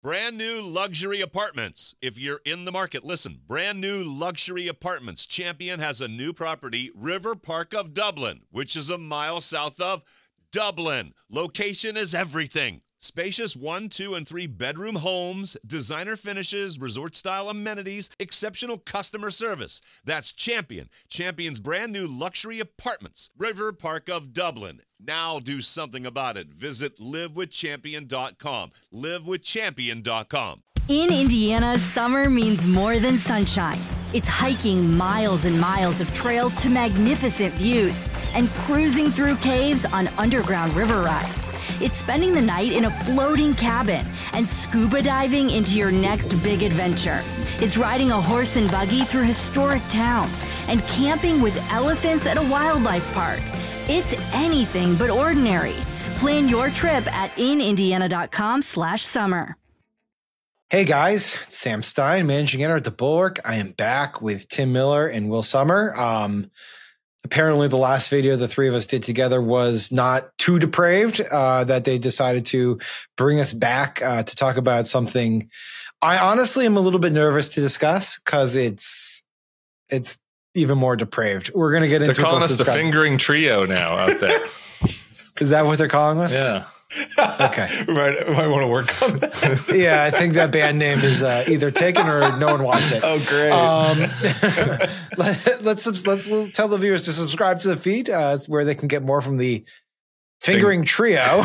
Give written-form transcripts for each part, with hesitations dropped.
Brand new luxury apartments. If you're in the market, listen. Brand new luxury apartments. Champion has a new property, River Park of Dublin, which is a mile south of Dublin. Location is everything. Spacious 1, 2, and 3 bedroom homes, designer finishes, resort-style amenities, exceptional customer service. That's Champion. Champion's brand new luxury apartments, River Park of Dublin. Now do something about it. Visit livewithchampion.com. Livewithchampion.com. In Indiana, summer means more than sunshine. It's hiking miles and miles of trails to magnificent views and cruising through caves on underground river rides. It's spending the night in a floating cabin and scuba diving into your next big adventure. It's riding a horse and buggy through historic towns and camping with elephants at a wildlife park. It's anything but ordinary. Plan your trip at inindiana.com/summer. Hey guys, it's Sam Stein, managing editor at The Bulwark. I am back with Tim Miller and Will Sommer. Apparently the last video the three of us did together was not too depraved, that they decided to bring us back to talk about something I honestly am a little bit nervous to discuss because it's even more depraved. We're going to get into it. They're calling us the fingering trio now out there. Is that what they're calling us? Yeah. Okay. We might want to work on that. Yeah, I think that band name is either taken or no one wants it. Oh, great. Let's tell the viewers to subscribe to the feed where they can get more from the Fingering Trio,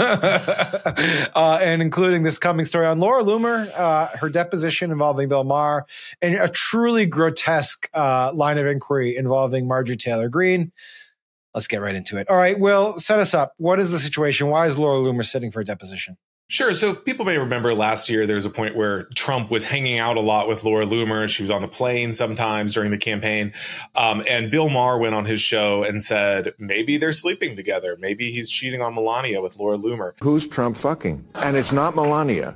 and including this coming story on Laura Loomer, her deposition involving Bill Maher, and a truly grotesque line of inquiry involving Marjorie Taylor Greene. Let's get right into it. All right, Will, set us up. What is the situation? Why is Laura Loomer sitting for a deposition? Sure. So people may remember last year there was a point where Trump was hanging out a lot with Laura Loomer. She was on the plane sometimes during the campaign. And Bill Maher went on his show and said, maybe they're sleeping together. Maybe he's cheating on Melania with Laura Loomer. Who's Trump fucking? And it's not Melania.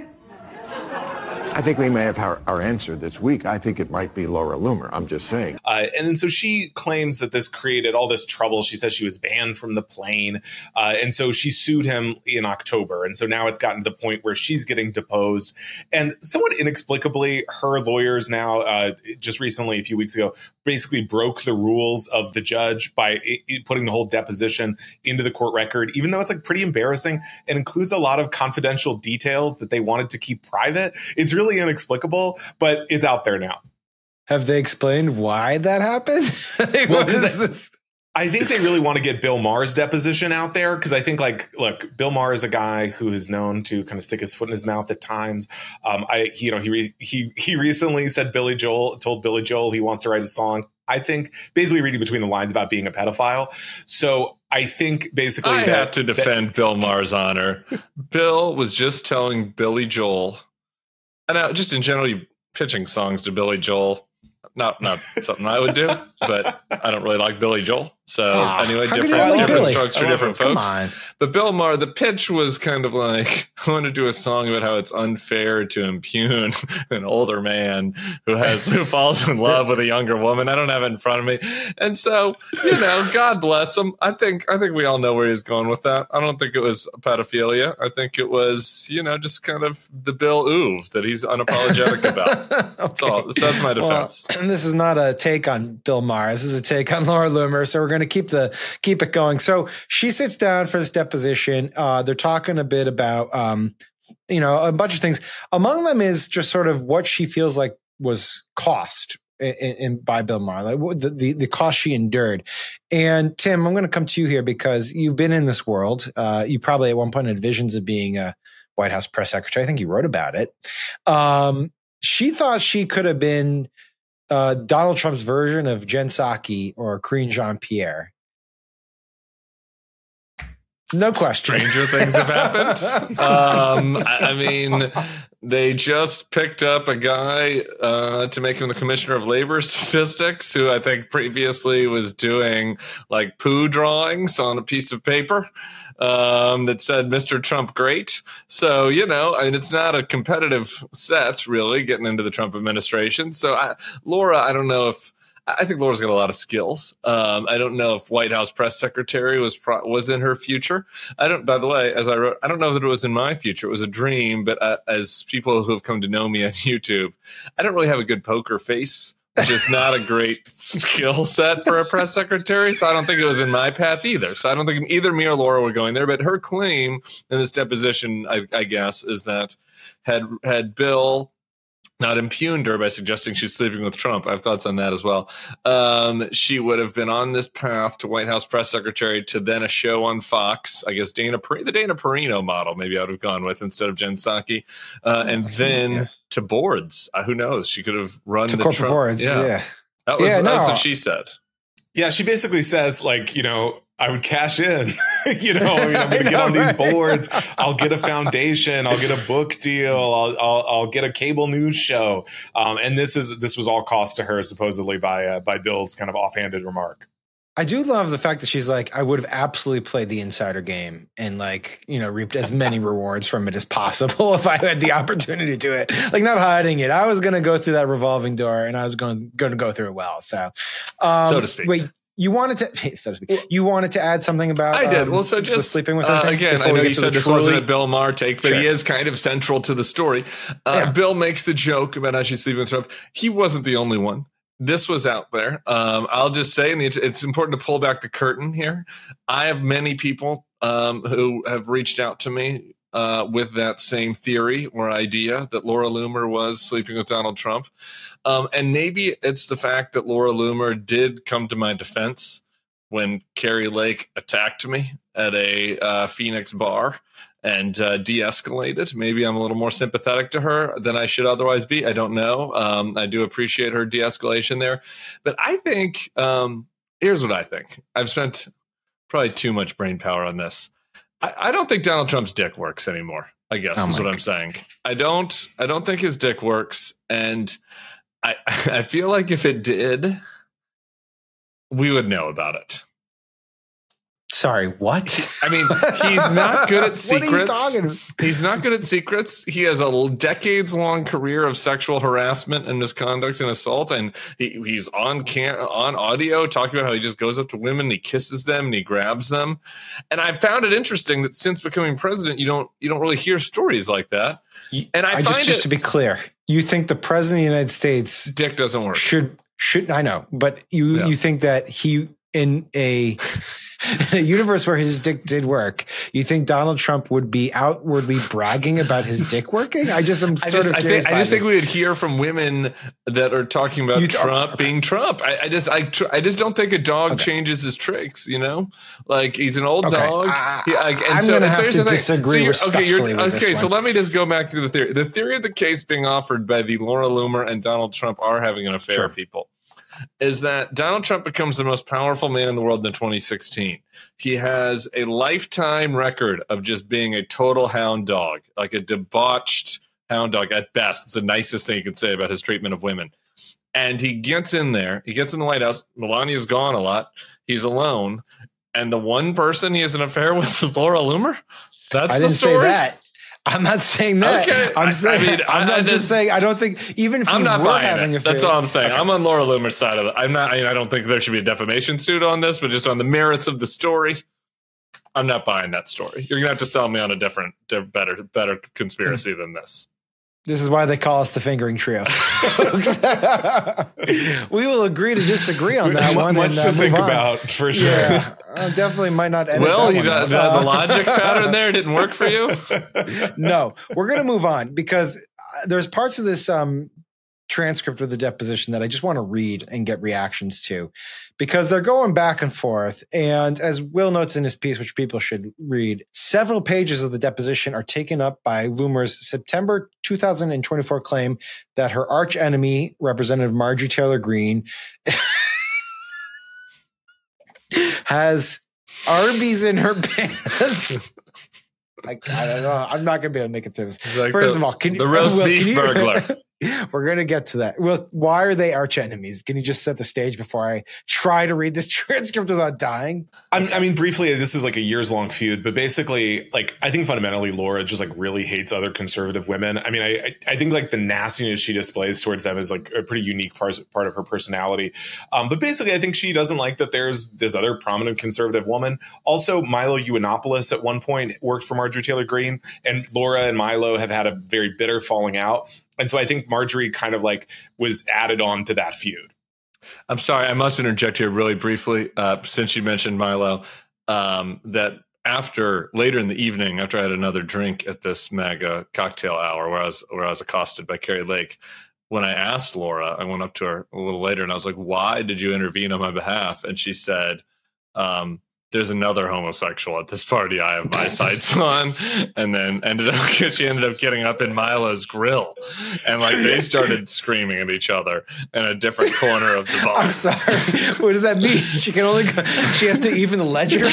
I think we may have our answer this week. I think it might be Laura Loomer. I'm just saying. And then so she claims that this created all this trouble. She says she was banned from the plane. And so she sued him in October. And so now it's gotten to the point where she's getting deposed. And somewhat inexplicably, her lawyers now, just recently, a few weeks ago, basically broke the rules of the judge by putting the whole deposition into the court record, even though it's like pretty embarrassing and includes a lot of confidential details that they wanted to keep private. It's really inexplicable, but it's out there now. Have they explained why that happened? What is this? I think they really want to get Bill Maher's deposition out there because I think, like, look, Bill Maher is a guy who is known to kind of stick his foot in his mouth at times. He recently said told Billy Joel he wants to write a song. I think basically reading between the lines about being a pedophile. So I think basically I have to defend Bill Maher's honor. Bill was just telling Billy Joel, and just in general, you pitching songs to Billy Joel. Not something I would do, but I don't really like Billy Joel. So anyway, different strokes for different folks. But Bill Maher, the pitch was kind of like, I want to do a song about how it's unfair to impugn an older man who falls in love with a younger woman. I don't have it in front of me. And so, God bless him. I think we all know where he's going with that. I don't think it was pedophilia. I think it was, just kind of the Bill Oov that he's unapologetic about. Okay. That's my defense. Well, and this is not a take on Bill Maher. This is a take on Laura Loomer. So we're going to keep it going. So she sits down for this deposition. They're talking a bit about, a bunch of things. Among them is just sort of what she feels like was cost by Bill Maher, like the cost she endured. And Tim, I'm going to come to you here because you've been in this world. You probably at one point had visions of being a White House press secretary. I think you wrote about it. She thought she could have been Donald Trump's version of Jen Psaki or Karine Jean-Pierre. No question. Stranger things have happened. I mean, they just picked up a guy to make him the commissioner of labor statistics, who I think previously was doing like poo drawings on a piece of paper that said Mr. Trump great. So, it's not a competitive set really getting into the Trump administration. So Laura, I don't know if I think Laura's got a lot of skills. I don't know if White House press secretary was in her future. By the way, as I wrote, I don't know that it was in my future. It was a dream, but as people who have come to know me on YouTube, I don't really have a good poker face, which is not a great skill set for a press secretary. So I don't think it was in my path either. So I don't think either me or Laura were going there. But her claim in this deposition, I guess, is that had Bill not impugned her by suggesting she's sleeping with Trump, I have thoughts on that as well, she would have been on this path to White House press secretary, to then a show on Fox. I guess the Dana Perino model, maybe I would have gone with instead of Jen Psaki, and then to boards. Who knows? She could have run to the corporate Trump boards. Yeah. That was what she said. Yeah, she basically says, like, I would cash in. I'm going to get on these boards. I'll get a foundation. I'll get a book deal. I'll get a cable news show. And this was all cost to her, supposedly by Bill's kind of offhanded remark. I do love the fact that she's like, I would have absolutely played the insider game and reaped as many rewards from it as possible if I had the opportunity to do it. Like, not hiding it. I was going to go through that revolving door, and I was going to go through it well. So, so to speak. Wait, you wanted to add something about? I did. Well, so just sleeping with her again. I know you said this wasn't a Bill Maher take, but he is kind of central to the story. Bill makes the joke about how she's sleeping with Trump. He wasn't the only one. This was out there. I'll just say, and it's important to pull back the curtain here. I have many people who have reached out to me with that same theory or idea that Laura Loomer was sleeping with Donald Trump. And maybe it's the fact that Laura Loomer did come to my defense when Kari Lake attacked me at a Phoenix bar and de-escalated. Maybe I'm a little more sympathetic to her than I should otherwise be. I don't know. I do appreciate her de-escalation there. But I think, here's what I think. I've spent probably too much brain power on this. I don't think Donald Trump's dick works anymore, I guess is what I'm saying. I don't think his dick works. And I feel like if it did, we would know about it. Sorry, what? I mean, he's not good at secrets. What are you talking about? He's not good at secrets. He has a decades-long career of sexual harassment and misconduct and assault, and he's on audio talking about how he just goes up to women, and he kisses them, and he grabs them. And I found it interesting that since becoming president, you don't really hear stories like that. And I find just to be clear, you think the president of the United States dick doesn't work? Should I know, but you think that he in a universe where his dick did work, you think Donald Trump would be outwardly bragging about his dick working? I just think we would hear from women that are talking about Trump being Trump. I just don't think a dog changes his tricks. Like, he's an old dog. I'm going to have to disagree respectfully with this one. So let me just go back to the theory. The theory of the case being offered by the Laura Loomer and Donald Trump are having an affair, people, is that Donald Trump becomes the most powerful man in the world in 2016. He has a lifetime record of just being a total hound dog, like a debauched hound dog at best. It's the nicest thing you can say about his treatment of women. And he gets in there. He gets in the White House. Melania's gone a lot. He's alone. And the one person he has an affair with is Laura Loomer? I didn't say that. I'm not saying that. Okay. I'm just saying, I don't think, even if you were having an affair. That's all I'm saying. Okay. I'm on Laura Loomer's side of it. I don't think there should be a defamation suit on this, but just on the merits of the story, I'm not buying that story. You're going to have to sell me on a different, better conspiracy than this. This is why they call us the fingering trio. We will agree to disagree on that one. Much to think about, for sure. Yeah, definitely might not edit Well, that the logic pattern there didn't work for you? No, we're going to move on because there's parts of this transcript of the deposition that I just want to read and get reactions to, because they're going back and forth. And as Will notes in his piece, which people should read, several pages of the deposition are taken up by Loomer's September 2024 claim that her arch enemy, Representative Marjorie Taylor Greene, has Arby's in her pants. I don't know. I'm not going to be able to make it through this. Like First of all, the roast beef burglar. We're going to get to that. Well, why are they arch enemies? Can you just set the stage before I try to read this transcript without dying? I mean, briefly, this is like a years-long feud, but basically, like, I think fundamentally Laura just like really hates other conservative women. I mean, I think like the nastiness she displays towards them is like a pretty unique part of her personality. But basically, I think she doesn't like that there's this other prominent conservative woman. Also, Milo Yiannopoulos at one point worked for Marjorie Taylor Greene, and Laura and Milo have had a very bitter falling out. And so I think Marjorie kind of like was added on to that feud. I'm sorry, I must interject here really briefly, since you mentioned Milo, that later in the evening, after I had another drink at this MAGA cocktail hour where I was accosted by Carrie Lake, when I asked Laura, I went up to her a little later and I was like, why did you intervene on my behalf? And she said, there's another homosexual at this party I have my sights on. And then she ended up getting up in Milo's grill. And like they started screaming at each other in a different corner of the bar. I'm sorry. What does that mean? She has to even the ledger?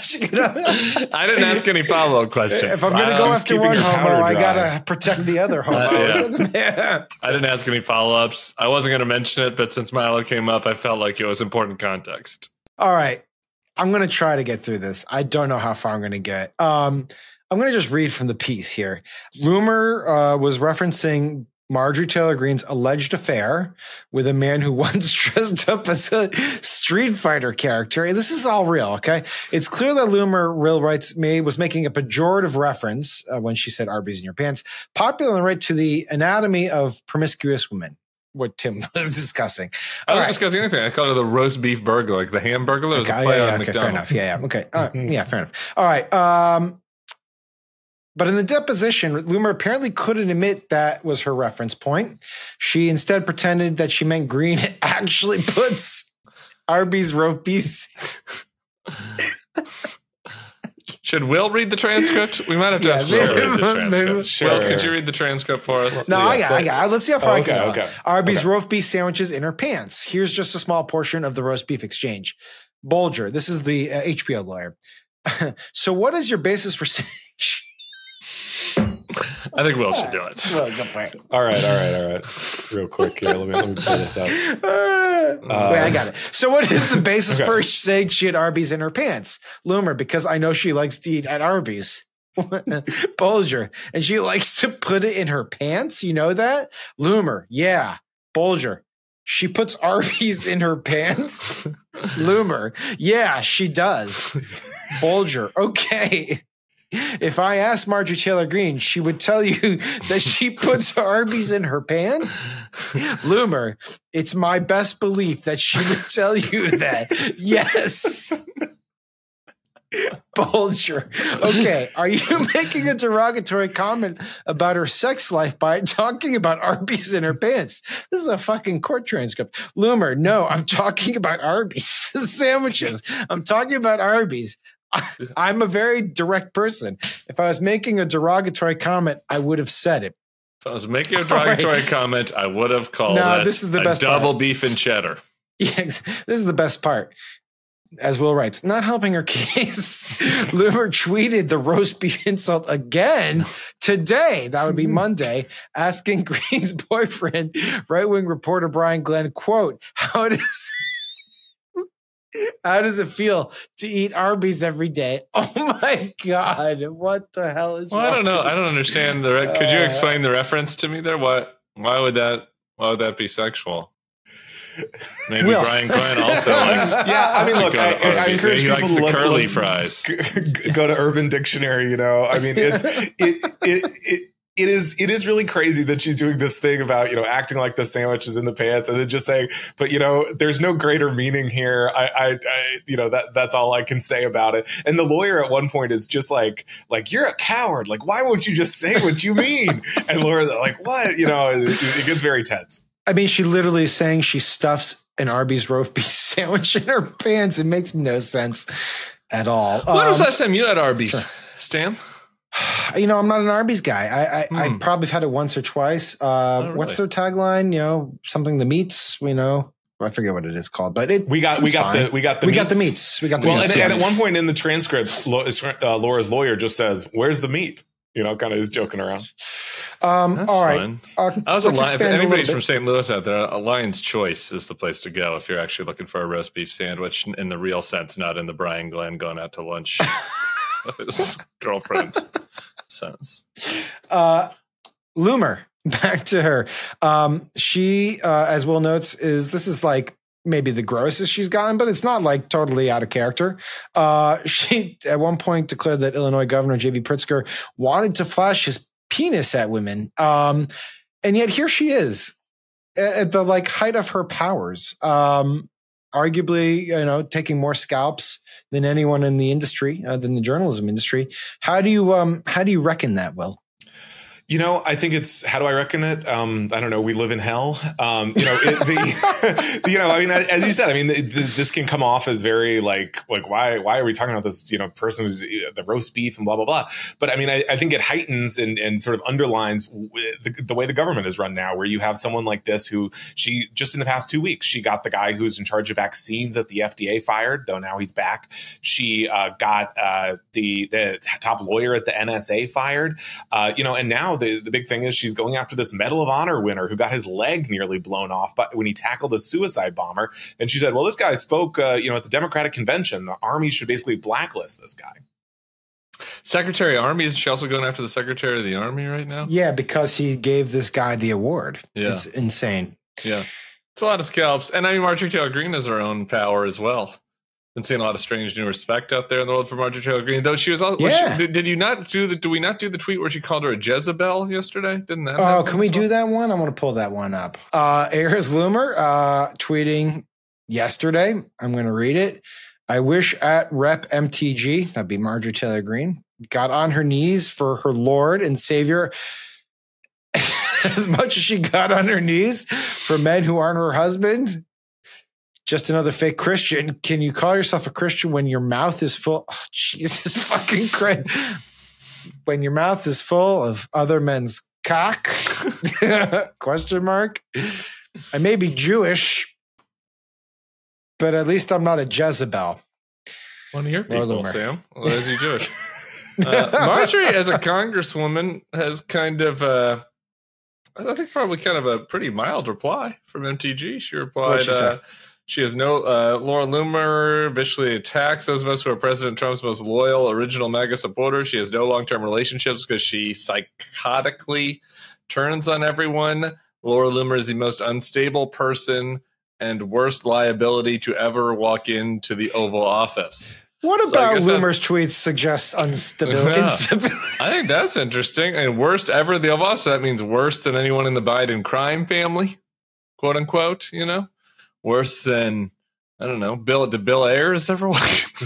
I didn't ask any follow-up questions. If I'm going to go after one homo, I got to protect the other homo. I didn't ask any follow-ups. I wasn't going to mention it, but since Milo came up, I felt like it was important context. All right. I'm going to try to get through this. I don't know how far I'm going to get. I'm going to just read from the piece here. Rumor was referencing Marjorie Taylor Greene's alleged affair with a man who once dressed up as a Street Fighter character. This is all real, okay? It's clear that Loomer, Real Rights was making a pejorative reference when she said Arby's in your pants, popular on the right to the anatomy of promiscuous women. What Tim was discussing. I wasn't discussing anything. I called it the roast beef burger, like the hamburger. It was a play on McDonald's. Fair enough. Yeah. Okay. Yeah, fair enough. All right. But in the deposition, Loomer apparently couldn't admit that was her reference point. She instead pretended that she meant Green actually puts Arby's roast beef. Should Will read the transcript? We might have to ask Will to read the transcript. Sure. Will, could you read the transcript for us? No, I got it. Let's see how far I can go. Okay. Arby's roast beef sandwiches in her pants. Here's just a small portion of the roast beef exchange. Bolger, this is the HBO lawyer. So what is your basis for saying... I think Will should do it. All right. Real quick here. Let me pull this out. Wait, I got it. So what is the basis for saying she had Arby's in her pants? Loomer, because I know she likes to eat at Arby's. Bolger, and she likes to put it in her pants. You know that? Loomer, yeah. Bolger, she puts Arby's in her pants. Loomer, yeah, she does. Bolger, okay. If I asked Marjorie Taylor Greene, she would tell you that she puts Arby's in her pants. Loomer, it's my best belief that she would tell you that. Yes. Bolger, okay. Are you making a derogatory comment about her sex life by talking about Arby's in her pants? This is a fucking court transcript. Loomer, no, I'm talking about Arby's sandwiches. I'm talking about Arby's. I'm a very direct person. If I was making a derogatory comment, I would have said it. If I was making a derogatory comment, I would have called it this is the best double part. Beef and cheddar. Yeah, this is the best part. As Will writes, not helping her case, Loomer tweeted the roast beef insult again today. That would be Monday, asking Greene's boyfriend, right-wing reporter Brian Glenn, quote, how does it feel to eat Arby's every day? Oh my God. What the hell is wrong? I don't know. I don't understand could you explain the reference to me there? Why would that be sexual? Maybe Will. Brian Glenn also likes. Yeah, I mean, look, I encourage people likes to the curly fries. Go to Urban Dictionary. You know, I mean, it is really crazy that she's doing this thing about, acting like the sandwich is in the pants and then just saying, but there's no greater meaning here. That's all I can say about it. And the lawyer at one point is just like you're a coward. Like, why won't you just say what you mean? And Laura's like, what? It gets very tense. I mean, she literally is saying she stuffs an Arby's roast beef sandwich in her pants. It makes no sense at all. When was the last time you had Arby's, sure. Stan? I'm not an Arby's guy. I probably have had it once or twice. Really? What's their tagline? Something the meats. I forget what it is called, but we got the meats. We got the meats. And at one point in the transcripts, Laura's lawyer just says, "Where's the meat?" kind of is joking around. That's all right. fun. I was let's if expand a little anybody's bit. from St. Louis out there, a Lion's Choice is the place to go if you're actually looking for a roast beef sandwich in the real sense, not in the Brian Glenn going out to lunch with his girlfriend sense. Loomer, back to her. She, as Will notes, this is like maybe the grossest she's gotten, but it's not like totally out of character. She at one point declared that Illinois Governor J.B. Pritzker wanted to flash his penis at women. And yet here she is at the like height of her powers, arguably, taking more scalps than anyone in the industry, than the journalism industry. How do you reckon that, Will? I think it's, how do I reckon it? I don't know. We live in hell. As you said, this can come off as very like why are we talking about this, person who's the roast beef and blah, blah, blah. But I think it heightens and sort of underlines the way the government is run now, where you have someone like this who she just in the past 2 weeks, she got the guy who's in charge of vaccines at the FDA fired, though now he's back. She got the top lawyer at the NSA fired, and now the big thing is she's going after this Medal of Honor winner who got his leg nearly blown off when he tackled a suicide bomber. And she said, well, this guy spoke, at the Democratic convention. The Army should basically blacklist this guy. Secretary of Army, is she also going after the Secretary of the Army right now? Yeah, because he gave this guy the award. Yeah. It's insane. Yeah. It's a lot of scalps. And Marjorie Taylor Greene has her own power as well. Been seeing a lot of strange new respect out there in the world for Marjorie Taylor Greene. Though she was also, did you not do do we not do the tweet where she called her a Jezebel yesterday? Didn't that? Oh, can we do that one? I want to pull that one up. Here's Loomer tweeting yesterday. I'm going to read it. I wish at Rep MTG, that'd be Marjorie Taylor Greene, got on her knees for her Lord and Savior as much as she got on her knees for men who aren't her husband. Just another fake Christian. Can you call yourself a Christian when your mouth is full? Oh, Jesus fucking Christ. When your mouth is full of other men's cock? Question mark. I may be Jewish, but at least I'm not a Jezebel. One of your people, Sam. Well, is he Jewish? Marjorie, as a congresswoman, has kind of, I think probably kind of a pretty mild reply from MTG. She replied, she has no, Laura Loomer viciously attacks those of us who are President Trump's most loyal, original MAGA supporters. She has no long-term relationships because she psychotically turns on everyone. Laura Loomer is the most unstable person and worst liability to ever walk into the Oval Office. What about Loomer's tweets suggest instability? I think that's interesting. And worst ever in the Oval Office, that means worse than anyone in the Biden crime family, quote unquote, Worse than, I don't know, Bill Ayers ever walked?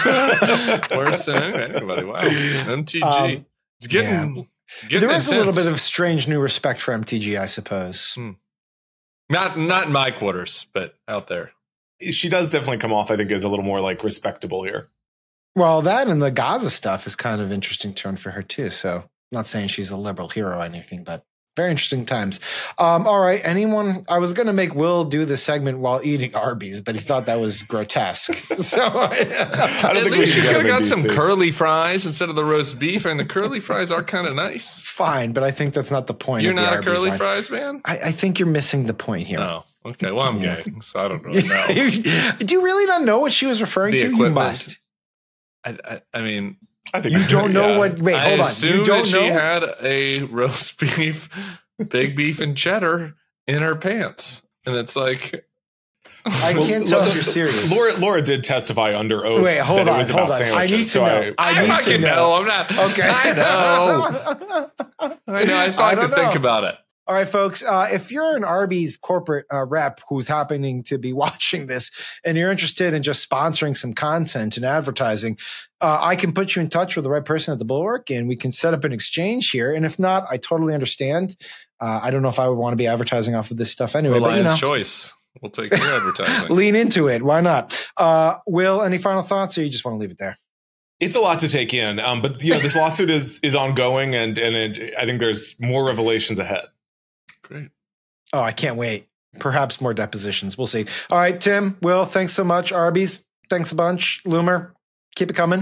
Worse than anybody. Wow. MTG. It's getting there is intense. a little bit of strange new respect for MTG, I suppose. Not in my quarters, but out there. She does definitely come off, I think, as a little more like respectable here. Well, that and the Gaza stuff is kind of interesting turn for her too. So I'm not saying she's a liberal hero or anything, but very interesting times. All right. I was going to make Will do the segment while eating Arby's, but he thought that was grotesque. So I don't think least you could have got some curly fries instead of the roast beef, and the curly fries are kind of nice. Fine, but I think that's not the point. You're not a curly fries man? I think you're missing the point here. Oh, okay. Well, I'm gay, so I don't really know. Do you really not know what she was referring to? Equipment. You must. I mean, I think you don't know what. Wait, hold on. You don't know she had a roast beef, big beef and cheddar in her pants, and it's like I can't tell if you're serious. Laura did testify under oath. Wait, hold on. I need to know. I fucking know. I'm not. Okay, I know. I know. I can think about it. All right, folks, if you're an Arby's corporate rep who's happening to be watching this and you're interested in just sponsoring some content and advertising, I can put you in touch with the right person at the Bulwark and we can set up an exchange here. And if not, I totally understand. I don't know if I would want to be advertising off of this stuff anyway. Lion's choice. We'll take your advertising. Lean into it. Why not? Will, any final thoughts or you just want to leave it there? It's a lot to take in. But this lawsuit is ongoing and I think there's more revelations ahead. Great. Oh, I can't wait. Perhaps more depositions. We'll see. All right, Tim, Will, thanks so much. Arby's, thanks a bunch. Loomer, keep it coming.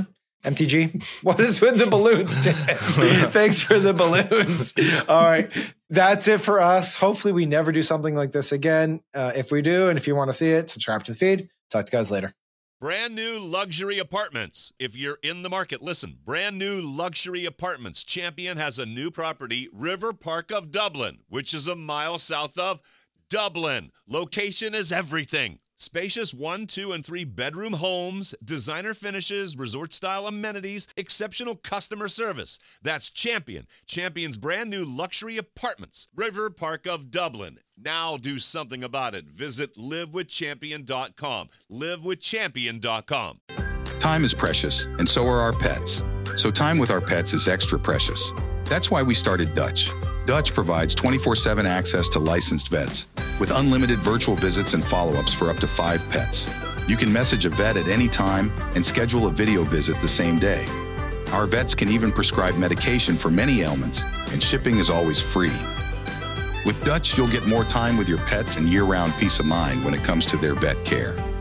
MTG, what is with the balloons, Tim? Thanks for the balloons. All right. That's it for us. Hopefully we never do something like this again. If we do, and if you want to see it, subscribe to the feed. Talk to you guys later. Brand new luxury apartments. If you're in the market, listen. Brand new luxury apartments. Champion has a new property, River Park of Dublin, which is a mile south of Dublin. Location is everything. Spacious 1, 2, and 3 bedroom homes, designer finishes, resort-style amenities, exceptional customer service. That's Champion. Champion's brand new luxury apartments, River Park of Dublin. Now do something about it. Visit livewithchampion.com. Livewithchampion.com. Time is precious, and so are our pets. So time with our pets is extra precious. That's why we started Dutch. Dutch provides 24/7 access to licensed vets with unlimited virtual visits and follow-ups for up to 5 pets. You can message a vet at any time and schedule a video visit the same day. Our vets can even prescribe medication for many ailments, and shipping is always free. With Dutch, you'll get more time with your pets and year-round peace of mind when it comes to their vet care.